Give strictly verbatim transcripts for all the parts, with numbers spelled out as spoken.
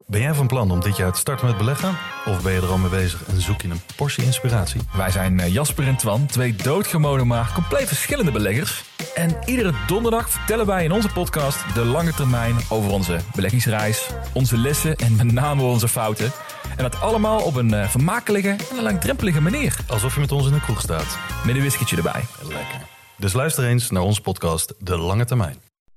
Ben jij van plan om dit jaar te starten met beleggen? Of ben je er al mee bezig en zoek je een portie inspiratie? Wij zijn Jasper en Twan, twee doodgewone maar compleet verschillende beleggers. En iedere donderdag vertellen wij in onze podcast de lange termijn over onze beleggingsreis, onze lessen en met name onze fouten. En dat allemaal op een vermakelijke en een langdrempelige manier. Alsof je met ons in een kroeg staat. Met een whiskytje erbij. Lekker. Dus luister eens naar onze podcast De Lange Termijn.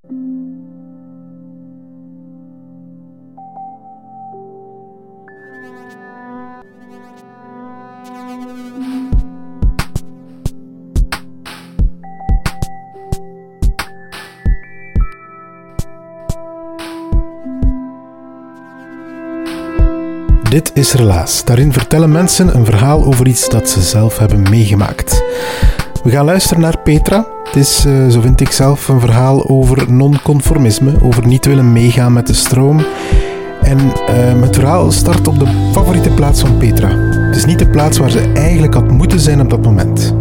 Dit is Relaas. Daarin vertellen mensen een verhaal over iets dat ze zelf hebben meegemaakt. We gaan luisteren naar Petra. Het is, uh, zo vind ik zelf, een verhaal over non-conformisme, over niet willen meegaan met de stroom. En uh, het verhaal start op de favoriete plaats van Petra. Het is niet de plaats waar ze eigenlijk had moeten zijn op dat moment.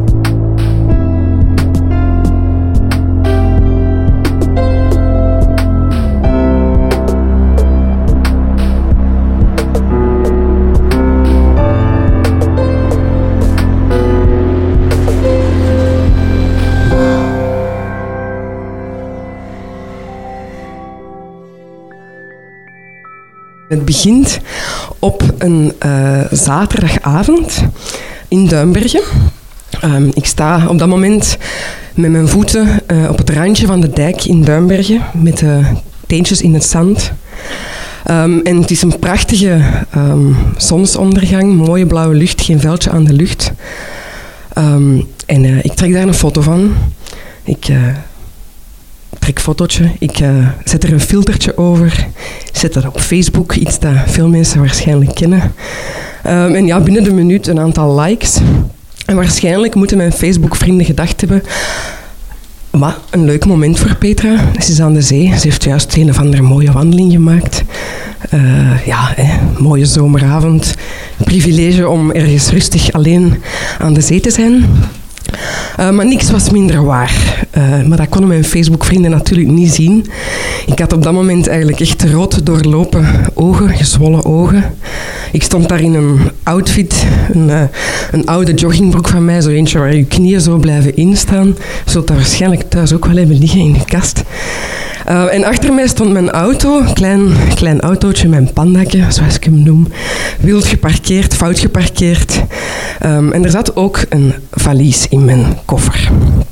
Het begint op een uh, zaterdagavond in Duinbergen. Um, ik sta op dat moment met mijn voeten uh, op het randje van de dijk in Duinbergen, met de uh, teentjes in het zand. Um, en het is een prachtige um, zonsondergang, mooie blauwe lucht, geen veldje aan de lucht. Um, en uh, ik trek daar een foto van. Ik... Uh, trek een fotootje, ik uh, zet er een filtertje over, zet dat op Facebook, iets dat veel mensen waarschijnlijk kennen. Um, en ja, binnen de minuut een aantal likes. En waarschijnlijk moeten mijn Facebook-vrienden gedacht hebben, wat een leuk moment voor Petra. Ze is aan de zee, ze heeft juist een of andere mooie wandeling gemaakt. Uh, ja, hè, mooie zomeravond. Privilege om ergens rustig alleen aan de zee te zijn. Uh, maar niks was minder waar. Uh, maar dat konden mijn Facebook-vrienden natuurlijk niet zien. Ik had op dat moment eigenlijk echt rood doorlopen ogen, gezwollen ogen. Ik stond daar in een outfit, een, uh, een oude joggingbroek van mij, zo eentje waar je knieën zo blijven instaan. Je zult dat waarschijnlijk thuis ook wel hebben liggen in de kast. Uh, en achter mij stond mijn auto, een klein, klein autootje, mijn pandakje, zoals ik hem noem. Wild geparkeerd, fout geparkeerd. Um, en er zat ook een valies in mijn koffer.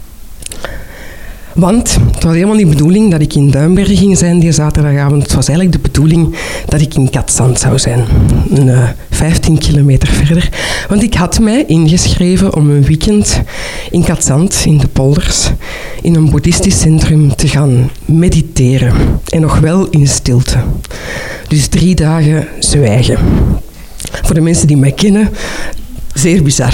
Want het was helemaal niet de bedoeling dat ik in Duinbergen ging zijn die zaterdagavond. Het was eigenlijk de bedoeling dat ik in Katzand zou zijn. Een, uh, vijftien kilometer verder. Want ik had mij ingeschreven om een weekend in Katzand, in de polders, in een boeddhistisch centrum te gaan mediteren. En nog wel in stilte. Dus drie dagen zwijgen. Voor de mensen die mij kennen, zeer bizar.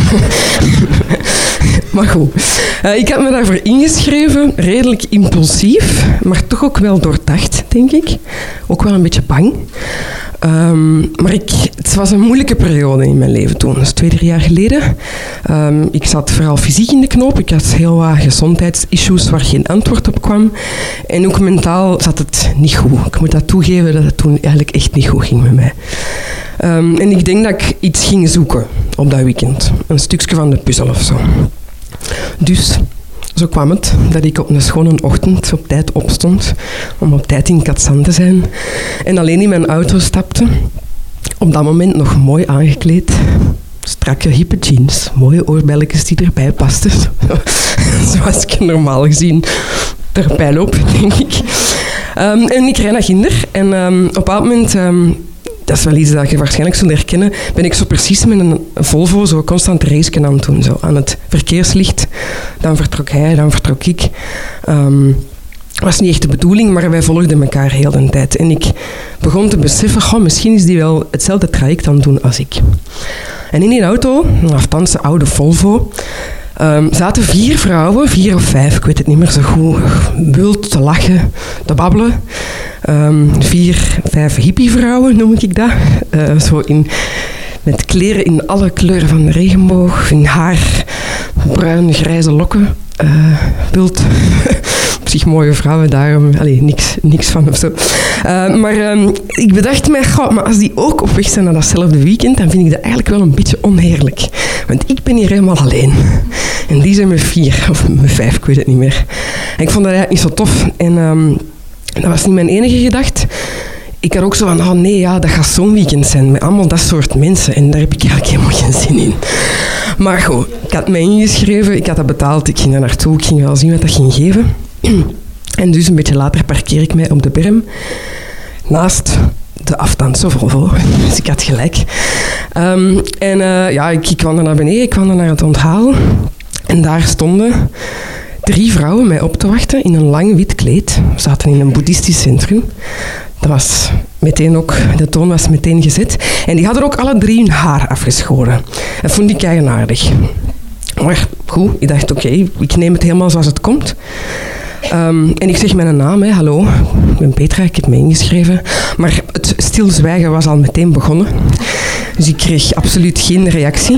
Maar goed, uh, ik had me daarvoor ingeschreven, redelijk impulsief, maar toch ook wel doordacht, denk ik. Ook wel een beetje bang. Um, maar ik, het was een moeilijke periode in mijn leven toen. Dat is twee, drie jaar geleden. Um, ik zat vooral fysiek in de knoop. Ik had heel wat gezondheidsissues waar geen antwoord op kwam. En ook mentaal zat het niet goed. Ik moet dat toegeven dat het toen eigenlijk echt niet goed ging met mij. Um, en ik denk dat ik iets ging zoeken op dat weekend. Een stukje van de puzzel of zo. Dus zo kwam het dat ik op een schone ochtend op tijd opstond om op tijd in Katzand te zijn en alleen in mijn auto stapte. Op dat moment nog mooi aangekleed. Strakke, hippe jeans, mooie oorbelletjes die erbij pasten. Zoals ik normaal gezien erbij loop, denk ik. Um, en ik rijd naar Ginder en um, op een bepaald moment... Um, dat is wel iets dat je waarschijnlijk zult herkennen, ben ik zo precies met een Volvo zo constant racen aan het doen. Zo aan het verkeerslicht. Dan vertrok hij, dan vertrok ik. Um, was niet echt de bedoeling, maar wij volgden elkaar heel de tijd. En ik begon te beseffen, goh, misschien is die wel hetzelfde traject aan het doen als ik. En in die auto, een althans een oude Volvo, Um, zaten vier vrouwen, vier of vijf, ik weet het niet meer zo goed, wild te lachen, te babbelen. Um, vier, vijf hippievrouwen noem ik dat. Uh, zo in, met kleren in alle kleuren van de regenboog, hun haar, bruin, grijze lokken. Uh, wild, zich mooie vrouwen, daarom allee, niks, niks van of zo. Uh, maar um, ik bedacht mij, goh, maar als die ook op weg zijn naar datzelfde weekend, dan vind ik dat eigenlijk wel een beetje oneerlijk. Want ik ben hier helemaal alleen. En die zijn met vier, of met vijf, ik weet het niet meer. En ik vond dat eigenlijk niet zo tof. En um, dat was niet mijn enige gedachte. Ik had ook zo van, oh nee, ja, dat gaat zo'n weekend zijn met allemaal dat soort mensen. En daar heb ik eigenlijk helemaal geen zin in. Maar goed, ik had mij ingeschreven, ik had dat betaald, ik ging daar naartoe, ik ging wel zien wat dat ging geven. En dus een beetje later parkeer ik mij op de berm, naast de afstandse Volvo. Dus ik had gelijk. Um, en uh, ja, ik, ik kwam naar beneden, ik kwam naar het onthaal. En daar stonden drie vrouwen mij op te wachten in een lang wit kleed. We zaten in een boeddhistisch centrum. Dat was meteen ook, de toon was meteen gezet. En die hadden ook alle drie hun haar afgeschoren. Dat vond ik eigenaardig. Maar goed, ik dacht oké, okay, ik neem het helemaal zoals het komt. Um, en ik zeg mijn naam, hè, hallo, ik ben Petra, ik heb me ingeschreven. Maar het stilzwijgen was al meteen begonnen. Dus ik kreeg absoluut geen reactie.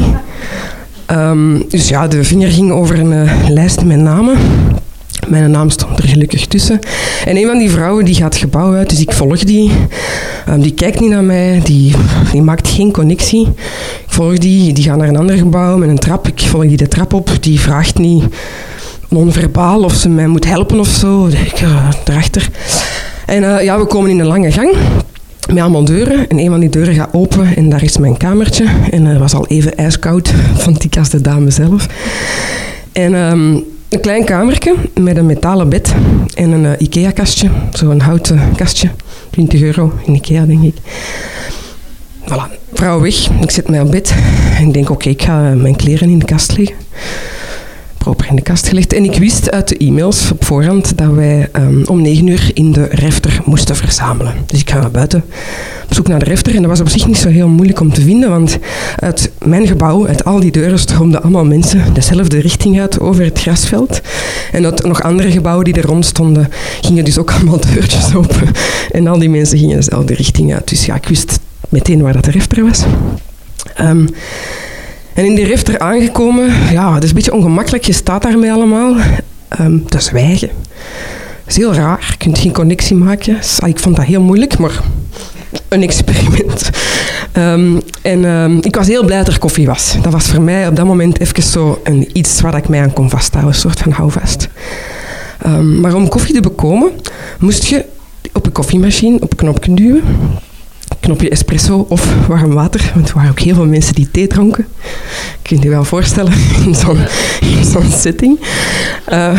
Um, dus ja, de vinger ging over een uh, lijst met namen. Mijn naam stond er gelukkig tussen. En een van die vrouwen die gaat het gebouw uit, dus ik volg die. Um, die kijkt niet naar mij, die, die maakt geen connectie. Ik volg die, die gaat naar een ander gebouw met een trap. Ik volg die de trap op, die vraagt niet non-verbaal of ze mij moet helpen of zo. Ik uh, erachter. En uh, ja, we komen in een lange gang met allemaal deuren. En een van die deuren gaat open en daar is mijn kamertje. En het uh, was al even ijskoud, vond ik als de dame zelf. En um, een klein kamertje met een metalen bed en een uh, Ikea-kastje. Zo'n houten kastje. twintig euro in Ikea, denk ik. Voilà, vrouw weg. Ik zet mij op bed en ik denk, oké, okay, ik ga uh, mijn kleren in de kast leggen. Proper in de kast gelegd. En ik wist uit de e-mails op voorhand dat wij um, om negen uur in de refter moesten verzamelen. Dus ik ga naar buiten op zoek naar de refter. En dat was op zich niet zo heel moeilijk om te vinden, want uit mijn gebouw, uit al die deuren, stroomden allemaal mensen dezelfde richting uit over het grasveld. En uit nog andere gebouwen die er rond stonden, gingen dus ook allemaal deurtjes open. En al die mensen gingen dezelfde richting uit. Dus ja, ik wist meteen waar dat de refter was. Um, En in die refter aangekomen, ja, het is een beetje ongemakkelijk. Je staat daarmee allemaal um, te zwijgen. Dat is heel raar. Je kunt geen connectie maken. Ik vond dat heel moeilijk, maar een experiment. Um, en um, ik was heel blij dat er koffie was. Dat was voor mij op dat moment even zo een, iets waar ik mij aan kon vasthouden. Een soort van houvast. Um, maar om koffie te bekomen, moest je op een koffiemachine op een knopje duwen. Knopje espresso of warm water, want er waren ook heel veel mensen die thee dronken. Kun je je wel voorstellen in zo'n, in zo'n setting. Uh,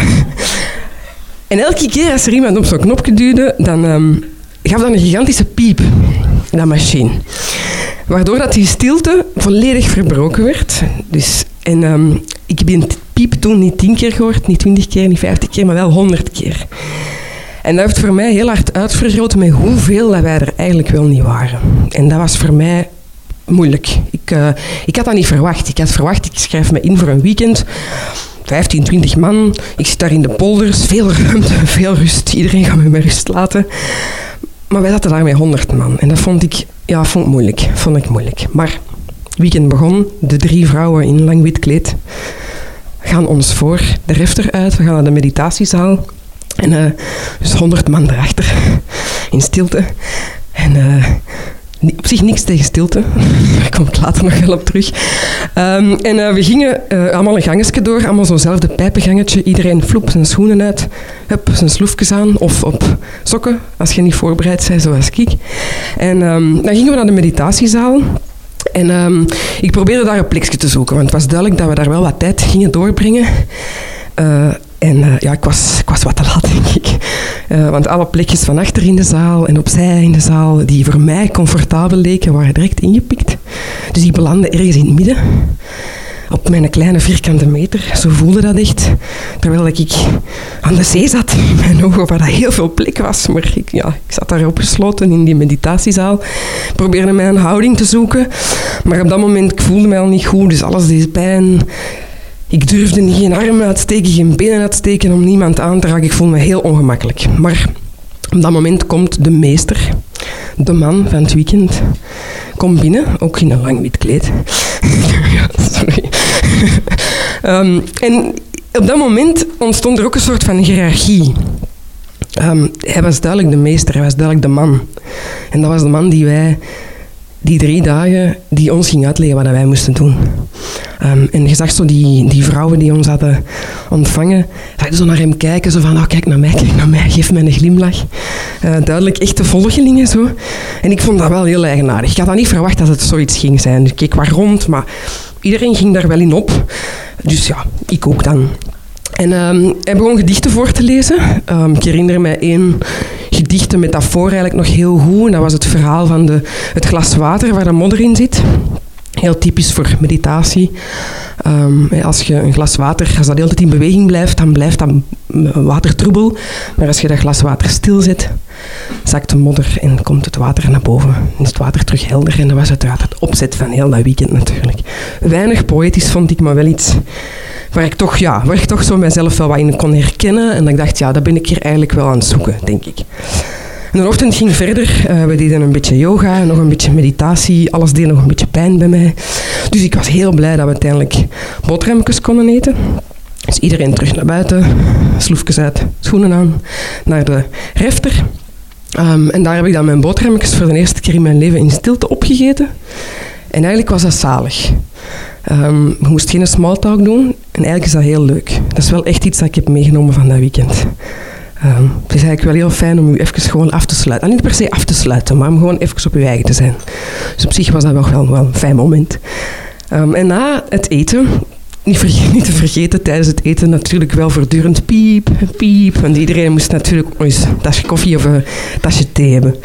en elke keer als er iemand op zo'n knopje duwde, dan um, gaf dat een gigantische piep, dat machine. Waardoor dat die stilte volledig verbroken werd. Dus, en um, ik heb die piep toen niet tien keer gehoord, niet twintig keer, niet vijftig keer, maar wel honderd keer. En dat heeft voor mij heel hard uitvergroot met hoeveel dat wij er eigenlijk wel niet waren. En dat was voor mij moeilijk. Ik, uh, ik had dat niet verwacht. Ik had verwacht, ik schrijf me in voor een weekend. vijftien, twintig man. Ik zit daar in de polders. Veel ruimte, veel rust. Iedereen gaat me met rust laten. Maar wij zaten daar met honderd man. En dat vond ik, ja, vond ik moeilijk. Vond ik moeilijk. Maar het weekend begon. De drie vrouwen in lang wit kleed gaan ons voor de refter uit. We gaan naar de meditatiezaal. En uh, dus honderd man erachter, in stilte. En uh, op zich niks tegen stilte. Daar kom ik later nog wel op terug. Um, en uh, we gingen uh, allemaal een gangetje door, allemaal zo'nzelfde pijpengangetje. Iedereen floep zijn schoenen uit, hup, zijn sloefjes aan of op sokken, als je niet voorbereid bent zoals ik. En um, dan gingen we naar de meditatiezaal. En um, ik probeerde daar een plekje te zoeken, want het was duidelijk dat we daar wel wat tijd gingen doorbrengen. Uh, En uh, ja, ik was, ik was wat te laat, denk ik. Uh, want alle plekjes van achter in de zaal en opzij in de zaal, die voor mij comfortabel leken, waren direct ingepikt. Dus ik belandde ergens in het midden. Op mijn kleine vierkante meter. Zo voelde dat echt. Terwijl ik aan de zee zat, in mijn ogen, waar dat heel veel plek was. Maar ik, ja, ik zat daar opgesloten in die meditatiezaal. Probeerde mij een houding te zoeken. Maar op dat moment, ik voelde mij al niet goed. Dus alles deed pijn. Ik durfde niet geen armen uitsteken, geen benen uitsteken om niemand aan te raken. Ik voelde me heel ongemakkelijk. Maar op dat moment komt de meester, de man van het weekend, komt binnen, ook in een lang wit kleed. Ja, sorry. um, en op dat moment ontstond er ook een soort van hiërarchie. Um, hij was duidelijk de meester, hij was duidelijk de man. En dat was de man die wij, die drie dagen, die ons ging uitleggen wat wij moesten doen. Um, en je zag zo die, die vrouwen die ons hadden ontvangen, zag je zo naar hem kijken, zo van, oh, kijk naar mij, kijk naar mij, geef mij een glimlach. Uh, duidelijk echte volgelingen zo. En ik vond dat wel heel eigenaardig. Ik had dat niet verwacht dat het zoiets ging zijn. Dus ik keek waar rond, maar iedereen ging daar wel in op. Dus ja, ik ook dan. En um, hij begon gedichten voor te lezen. Um, ik herinner mij één gedicht, een metafoor eigenlijk nog heel goed. En dat was het verhaal van de, het glas water waar de modder in zit. Heel typisch voor meditatie. Um, als je een glas water, als dat de hele tijd in beweging blijft, dan blijft dat water troebel. Maar als je dat glas water stilzet, zakt de modder en komt het water naar boven. En is het water terug helder. En dat was uiteraard het opzet van heel dat weekend natuurlijk. Weinig poëtisch vond ik, maar wel iets waar ik toch, ja, waar ik toch zo mezelf wel wat in kon herkennen. En dat ik dacht, ja, dat ben ik hier eigenlijk wel aan het zoeken, denk ik. En de ochtend ging verder. Uh, we deden een beetje yoga, nog een beetje meditatie. Alles deed nog een beetje pijn bij mij. Dus ik was heel blij dat we uiteindelijk boterhammetjes konden eten. Dus iedereen terug naar buiten, sloefjes uit, schoenen aan, naar de refter. Um, en daar heb ik dan mijn boterhammetjes voor de eerste keer in mijn leven in stilte opgegeten. En eigenlijk was dat zalig. Um, we moesten geen smalltalk doen en eigenlijk is dat heel leuk. Dat is wel echt iets dat ik heb meegenomen van dat weekend. Um, het is eigenlijk wel heel fijn om u even gewoon af te sluiten. En niet per se af te sluiten, maar om gewoon even op uw eigen te zijn. Dus op zich was dat wel, wel, wel een fijn moment. Um, en na het eten, niet, verge- niet te vergeten tijdens het eten natuurlijk wel voortdurend piep, piep. Want iedereen moest natuurlijk nog eens een tasje koffie of een tasje thee hebben.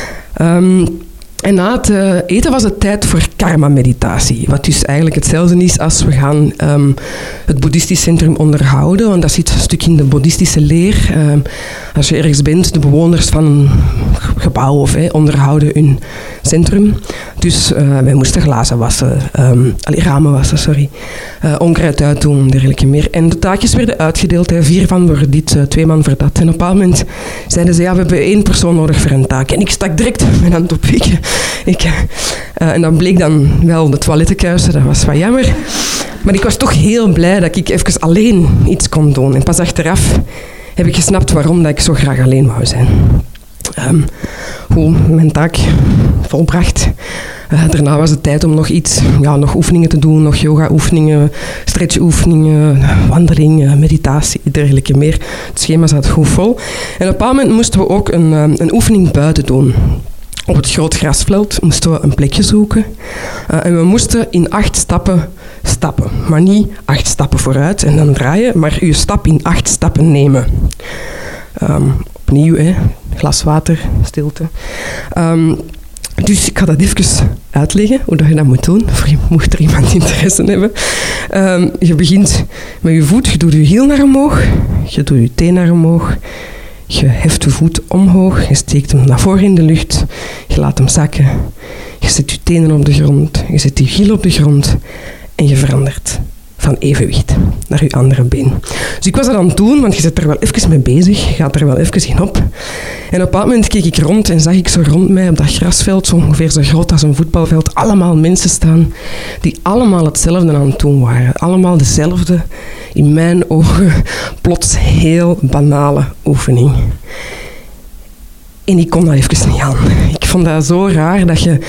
Um, En na het uh, eten was het tijd voor karma-meditatie. Wat dus eigenlijk hetzelfde is als we gaan um, het boeddhistisch centrum onderhouden. Want dat zit een stuk in de boeddhistische leer. Um, als je ergens bent, de bewoners van een gebouw of, hey, onderhouden hun centrum. Dus uh, wij moesten glazen wassen, um, allee, ramen wassen, sorry. Uh, onkruid uitdoen en dergelijke meer. En de taakjes werden uitgedeeld. Hè. Vier van voor dit, uh, twee man voor dat. En op een bepaald moment zeiden ze, ja, we hebben één persoon nodig voor een taak. En ik stak direct mijn hand op. Ik, ik, uh, en dan bleek dan wel de toilettenkuisen. Dat was wat jammer. Maar ik was toch heel blij dat ik even alleen iets kon doen. En pas achteraf heb ik gesnapt waarom dat ik zo graag alleen wou zijn. Um, goed, mijn taak volbracht. Uh, daarna was het tijd om nog iets, ja, nog oefeningen te doen, nog yoga-oefeningen, stretch-oefeningen, wandeling, meditatie, dergelijke meer. Het schema zat goed vol. En op een bepaald moment moesten we ook een, een oefening buiten doen. Op het groot grasveld moesten we een plekje zoeken. Uh, en we moesten in acht stappen stappen. Maar niet acht stappen vooruit en dan draaien, maar uw stap in acht stappen nemen. Um, opnieuw, hè. Glas water, stilte. Um, dus ik ga dat even uitleggen, hoe dat je dat moet doen. Mocht er iemand interesse hebben. Um, je begint met je voet, je doet je hiel naar omhoog, je doet je teen naar omhoog. Je heft je voet omhoog, je steekt hem naar voren in de lucht, je laat hem zakken. Je zet je tenen op de grond, je zet je hiel op de grond en je verandert van evenwicht naar je andere been. Dus ik was dat aan het doen, want je zit er wel even mee bezig, je gaat er wel even in op. En op een bepaald moment keek ik rond en zag ik zo rond mij op dat grasveld, zo ongeveer zo groot als een voetbalveld, allemaal mensen staan die allemaal hetzelfde aan het doen waren. Allemaal dezelfde, in mijn ogen, plots heel banale oefening. En ik kon dat even niet aan. Ik vond dat zo raar dat je...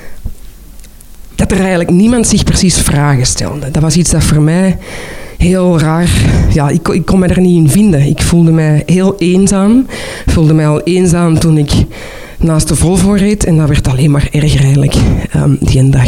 dat er eigenlijk niemand zich precies vragen stelde. Dat was iets dat voor mij heel raar... Ja, ik, ik kon me er niet in vinden. Ik voelde mij heel eenzaam. Ik voelde mij al eenzaam toen ik naast de Volvo reed. En dat werd alleen maar erger eigenlijk, um, die dag.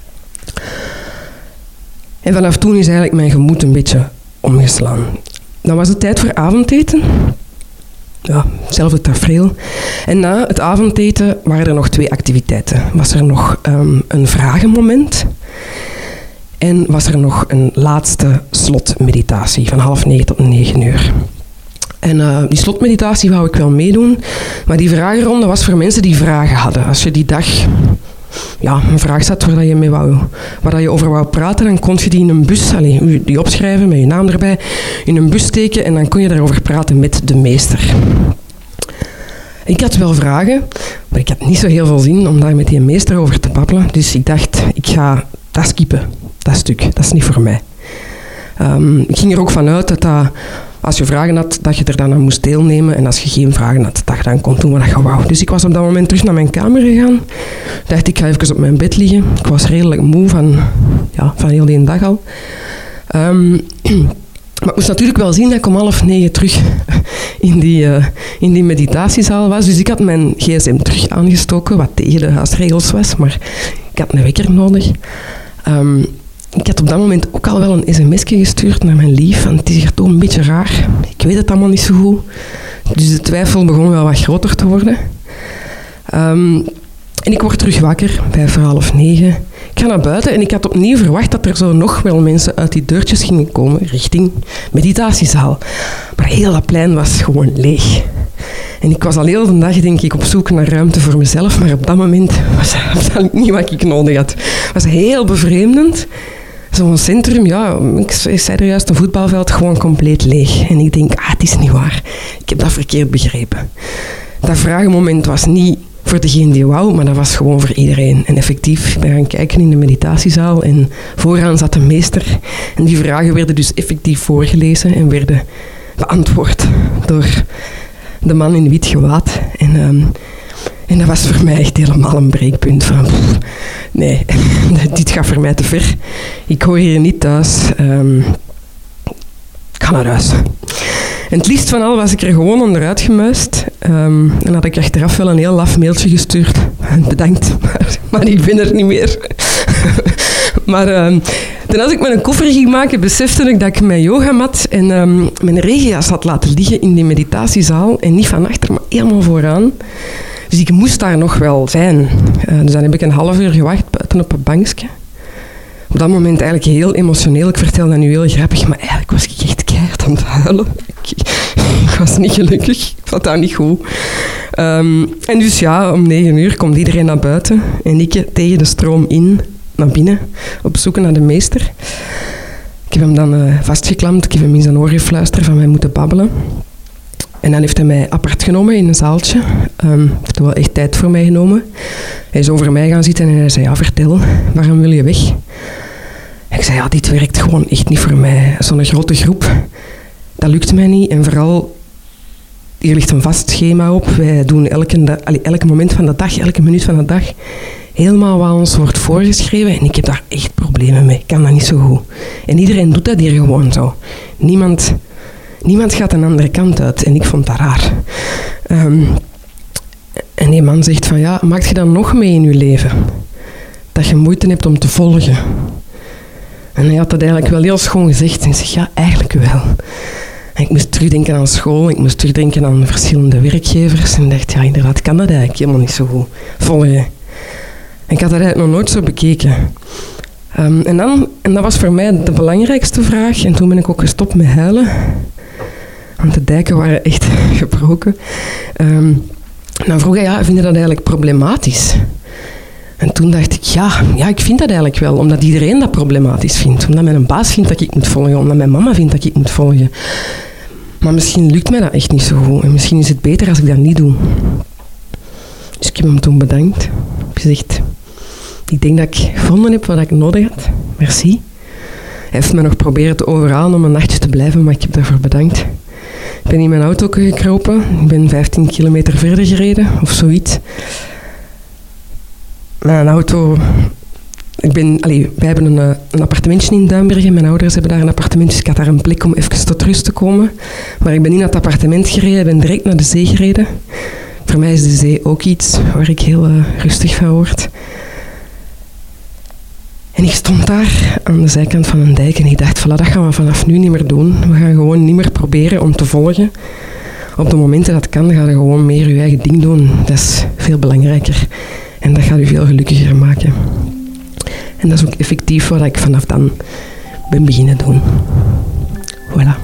En vanaf toen is eigenlijk mijn gemoed een beetje omgeslaan. Dan was het tijd voor avondeten. Ja, hetzelfde tafereel. En na het avondeten waren er nog twee activiteiten. Was er nog um, een vragenmoment en was er nog een laatste slotmeditatie van half negen tot negen uur. En uh, die slotmeditatie wou ik wel meedoen, maar die vragenronde was voor mensen die vragen hadden. Als je die dag ja, een vraag zat waar je, mee wou, waar je over wou praten, dan kon je die in een bus, allez, die opschrijven met je naam erbij, in een bus steken en dan kon je daarover praten met de meester. Ik had wel vragen, maar ik had niet zo heel veel zin om daar met die meester over te babbelen. Dus ik dacht, ik ga dat skippen, dat stuk, dat is niet voor mij. Um, ik ging er ook vanuit dat, dat als je vragen had, dat je er dan aan moest deelnemen. En als je geen vragen had, dat je dan kon doen wat je wou. Dus ik was op dat moment terug naar mijn kamer gegaan. Dacht, ik ga even op mijn bed liggen. Ik was redelijk moe van, ja, van heel die dag al. Um, maar ik moest natuurlijk wel zien dat ik om half negen terug in die, uh, in die meditatiezaal was. Dus ik had mijn gsm terug aangestoken, wat tegen de huisregels was. Maar ik had een wekker nodig. Um, Ik had op dat moment ook al wel een sms'je gestuurd naar mijn lief. Van, het is hier toch een beetje raar. Ik weet het allemaal niet zo goed. Dus de twijfel begon wel wat groter te worden. Um, en ik word terug wakker, vijf voor half negen. Ik ga naar buiten en ik had opnieuw verwacht dat er zo nog wel mensen uit die deurtjes gingen komen richting meditatiezaal. Maar heel dat plein was gewoon leeg. En ik was al heel de dag, denk ik, op zoek naar ruimte voor mezelf. Maar op dat moment was dat niet wat ik nodig had. Het was heel bevreemdend. Zo'n centrum, ja, ik zei er juist, een voetbalveld gewoon compleet leeg. En ik denk, ah, het is niet waar. Ik heb dat verkeerd begrepen. Dat vragenmoment was niet voor degene die wou, maar dat was gewoon voor iedereen. En effectief, ik ben gaan kijken in de meditatiezaal en vooraan zat een meester. En die vragen werden dus effectief voorgelezen en werden beantwoord door de man in wit gewaad. En, um, en dat was voor mij echt helemaal een breekpunt van... Pff, nee, dit gaat voor mij te ver. Ik hoor hier niet thuis. Um, ik ga naar huis. En het liefst van al was ik er gewoon onderuit gemuist. Um, en had ik achteraf wel een heel laf mailtje gestuurd. Bedankt, maar, maar ik ben er niet meer. maar um, toen als ik mijn koffer ging maken, besefte ik dat ik mijn yogamat en um, mijn regenjas had laten liggen in die meditatiezaal. En niet van achter, maar helemaal vooraan. Dus ik moest daar nog wel zijn. Uh, dus dan heb ik een half uur gewacht buiten op een bankje. Op dat moment eigenlijk heel emotioneel. Ik vertel dat nu heel grappig, maar eigenlijk was ik echt keihard aan het huilen. Ik, ik was niet gelukkig. Ik vond dat niet goed. Um, en dus ja, om negen uur komt iedereen naar buiten. En ik tegen de stroom in, naar binnen, op zoek naar de meester. Ik heb hem dan uh, vastgeklampt. Ik heb hem in zijn oor gefluisterd van mij moeten babbelen. En dan heeft hij mij apart genomen in een zaaltje. Um, heeft wel echt tijd voor mij genomen. Hij is over mij gaan zitten en hij zei, ja, vertel, waarom wil je weg? En ik zei, ja, dit werkt gewoon echt niet voor mij. Zo'n grote groep, dat lukt mij niet. En vooral, hier ligt een vast schema op. Wij doen elke, da- allee, elke moment van de dag, elke minuut van de dag, helemaal wat ons wordt voorgeschreven. En ik heb daar echt problemen mee. Ik kan dat niet zo goed. En iedereen doet dat hier gewoon zo. Niemand... Niemand gaat een andere kant uit en ik vond dat raar. Um, en die man zegt van, ja, maak je dan nog mee in je leven? Dat je moeite hebt om te volgen. En hij had dat eigenlijk wel heel schoon gezegd. En ik zeg, ja, eigenlijk wel. En ik moest terugdenken aan school, ik moest terugdenken aan verschillende werkgevers. En ik dacht, ja, inderdaad, ik kan dat eigenlijk helemaal niet zo goed volgen. En ik had dat eigenlijk nog nooit zo bekeken. Um, en, dan, en dat was voor mij de belangrijkste vraag. En toen ben ik ook gestopt met huilen. Want de dijken waren echt gebroken. Um, en dan vroeg hij, ja, vind je dat eigenlijk problematisch? En toen dacht ik, ja, ja, ik vind dat eigenlijk wel. Omdat iedereen dat problematisch vindt. Omdat mijn baas vindt dat ik moet volgen. Omdat mijn mama vindt dat ik moet volgen. Maar misschien lukt mij dat echt niet zo goed. En misschien is het beter als ik dat niet doe. Dus ik heb hem toen bedankt. Ik heb gezegd, ik denk dat ik gevonden heb wat ik nodig had. Merci. Hij heeft me nog proberen te overhalen om een nachtje te blijven, maar ik heb daarvoor bedankt. Ik ben in mijn auto gekropen. Ik ben vijftien kilometer verder gereden, of zoiets. Mijn auto... Ik ben, allee, wij hebben een, een appartementje in Duinbergen. Mijn ouders hebben daar een appartement, dus ik had daar een plek om even tot rust te komen. Maar ik ben in dat appartement gereden, ben direct naar de zee gereden. Voor mij is de zee ook iets waar ik heel uh, rustig van word. En ik stond daar aan de zijkant van een dijk en ik dacht, voilà, dat gaan we vanaf nu niet meer doen. We gaan gewoon niet meer proberen om te volgen. Op de momenten dat kan, ga je gewoon meer je eigen ding doen. Dat is veel belangrijker. En dat gaat u veel gelukkiger maken. En dat is ook effectief wat ik vanaf dan ben beginnen doen. Voilà.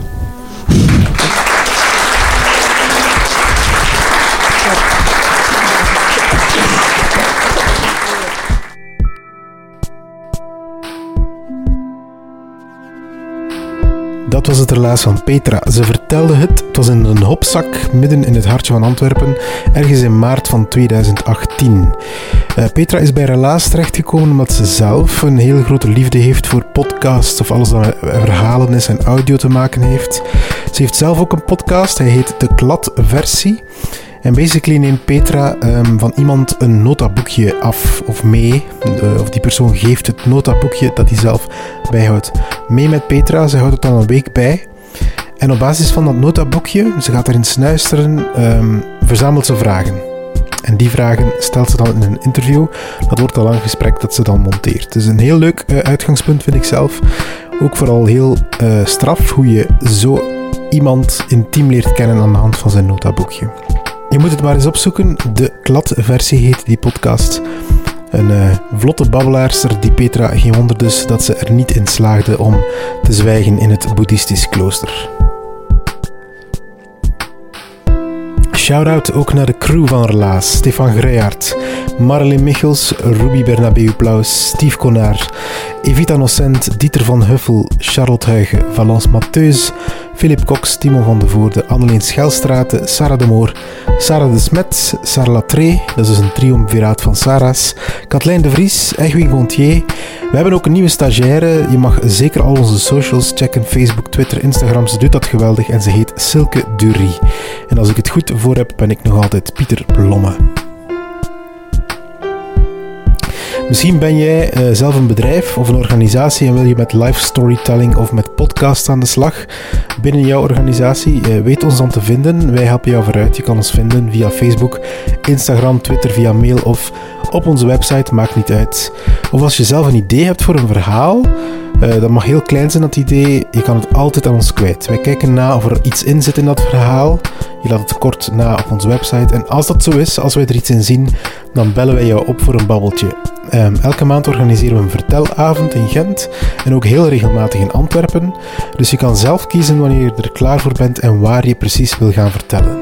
dat was het relaas van Petra. Ze vertelde het, het was in een hopzak midden in het hartje van Antwerpen, ergens in maart van tweeduizend achttien. Uh, Petra is bij relaas terechtgekomen omdat ze zelf een heel grote liefde heeft voor podcasts of alles dat met verhalen is en audio te maken heeft. Ze heeft zelf ook een podcast, hij heet De Kladversie. En basically neemt Petra um, van iemand een notaboekje af of mee. De, of die persoon geeft het notaboekje dat hij zelf bijhoudt mee met Petra. Ze houdt het dan een week bij. En op basis van dat notaboekje, ze gaat erin snuisteren, um, verzamelt ze vragen. En die vragen stelt ze dan in een interview. Dat wordt al een gesprek dat ze dan monteert. Het is een heel leuk uh, uitgangspunt, vind ik zelf. Ook vooral heel uh, straf hoe je zo iemand intiem leert kennen aan de hand van zijn notaboekje. Je moet het maar eens opzoeken. De Kladversie heet die podcast. Een uh, vlotte babbelaarster, die Petra. Geen wonder dus dat ze er niet in slaagde om te zwijgen in het boeddhistisch klooster. Shout-out ook naar de crew van Relaas. Stefan Greijaert, Marilyn Michels, Ruby Bernabeu-Plaus, Steve Konaar, Evita Nocent, Dieter van Huffel, Charlotte Huygen, Valence Mattheus, Philip Cox, Timo van de Voorde, Anneleen Schelstraten, Sarah de Moor, Sarah de Smet, Sarah Latré, dat is dus een triumviraat van Sarah's, Kathleen de Vries, Egwin Gontier. We hebben ook een nieuwe stagiaire. Je mag zeker al onze socials checken, Facebook, Twitter, Instagram. Ze doet dat geweldig en ze heet Silke Dury. En als ik het goed voor heb, ben ik nog altijd Pieter Blomme. Misschien ben jij uh, zelf een bedrijf of een organisatie en wil je met live storytelling of met podcasts aan de slag binnen jouw organisatie. Uh, weet ons dan te vinden. Wij helpen jou vooruit. Je kan ons vinden via Facebook, Instagram, Twitter, via mail of op onze website. Maakt niet uit. Of als je zelf een idee hebt voor een verhaal, uh, dat mag heel klein zijn dat idee. Je kan het altijd aan ons kwijt. Wij kijken na of er iets in zit in dat verhaal. Je laat het kort na op onze website. En als dat zo is, als wij er iets in zien, dan bellen wij jou op voor een babbeltje. Um, elke maand organiseren we een vertelavond in Gent en ook heel regelmatig in Antwerpen. Dus je kan zelf kiezen wanneer je er klaar voor bent en waar je precies wil gaan vertellen.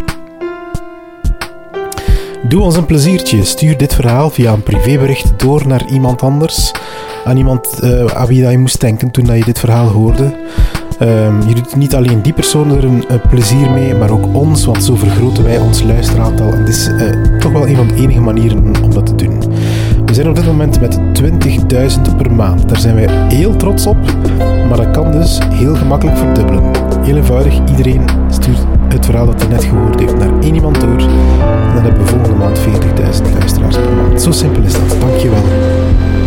Doe ons een pleziertje. Stuur dit verhaal via een privébericht door naar iemand anders. Aan iemand uh, aan wie je moest denken toen je dit verhaal hoorde. Um, je doet niet alleen die persoon er een, een plezier mee, maar ook ons, want zo vergroten wij ons luisteraantal. En dit is uh, toch wel een van de enige manieren om dat te doen. We zijn op dit moment met twintigduizend per maand. Daar zijn wij heel trots op, maar dat kan dus heel gemakkelijk verdubbelen. Heel eenvoudig, iedereen stuurt het verhaal dat hij net gehoord heeft naar één iemand door. En dan hebben we volgende maand veertigduizend luisteraars per maand. Zo simpel is dat. Dankjewel.